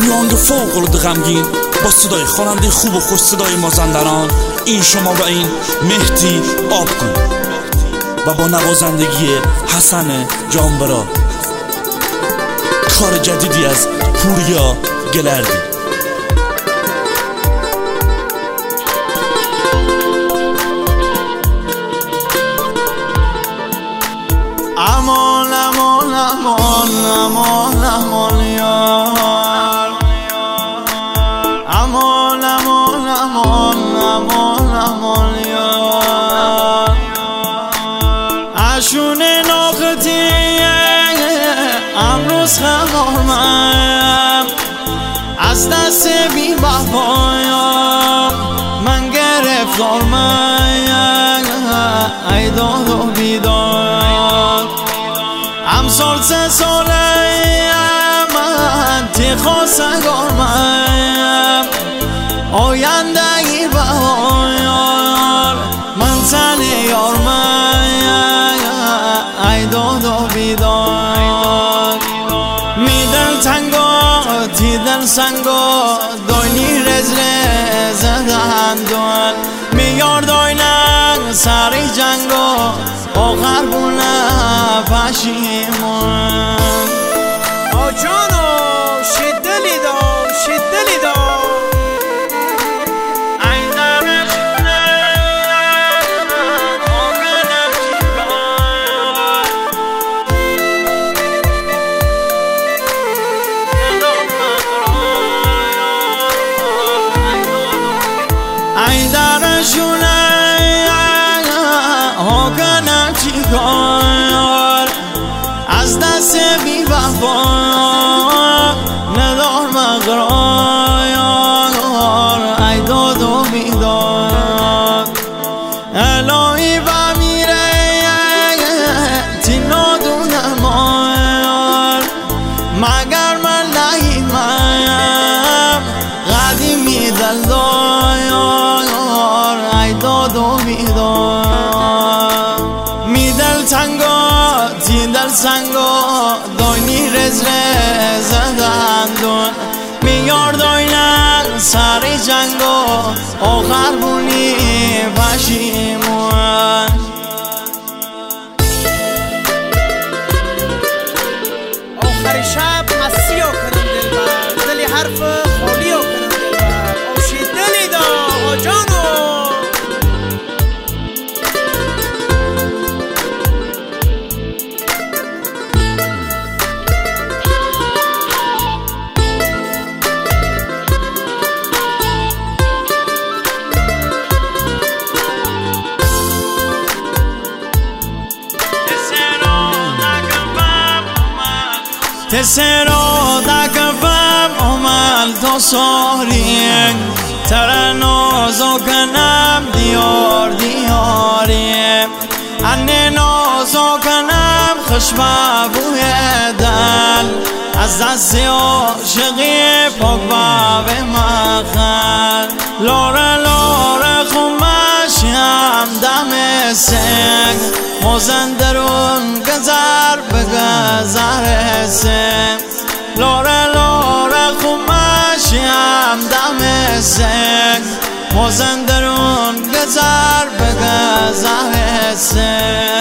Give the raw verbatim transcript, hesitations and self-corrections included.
یه آهنگ فوق‌العاده غمگین با صدای خواننده خوب و خوش صدای مازندران، این شما و این مهدی آبگون و با نوازندگی حسن جانبرا، کار جدیدی از پوریا گلردی. امان امان امان امان امان یار، امان امان امان امان امان یار، اشون ناختی امروز خبرم از دست بی وفایم من گرفتار، من ای داد و بیداد امسال سه ساله من تی خواستگار، من آینده ای بهار من تن یار، من ای داد و بیداد می دل تنگا تی دل سنگا داینی رز رز دهندون می یار داینن سری جنگا آخر بونه پشیمون. آجانو شدلی دا شدلی دا ای درشونه ها کنم چی کار از دست بی وفا ندار مقرار، ای داد و بیداد الهی و میره تی نادونم مگر من نهیمم قدیمی دل دار، ای داد و بیداد می دل تنگا تی دل سنگا داینی رز رز دهندون می یار داینن سری جنگا آخر بونی پشیمون. آخر شب مسیح کنم دلبر، دلی حرف خالی کنم دلبر، او شدلی دا آجانو. تسرا دکفم عمل تو سارین تر نازو کنم دیار دیاریم انه نازو کنم خشبه بوی دل از دست عاشقی پاک باب مخل لاره لاره خمشیم دم سنگ مازندران گذر به گذر سنگ لاره لاره خمشیم دم سنگ مازندران گذر به گذر سنگ.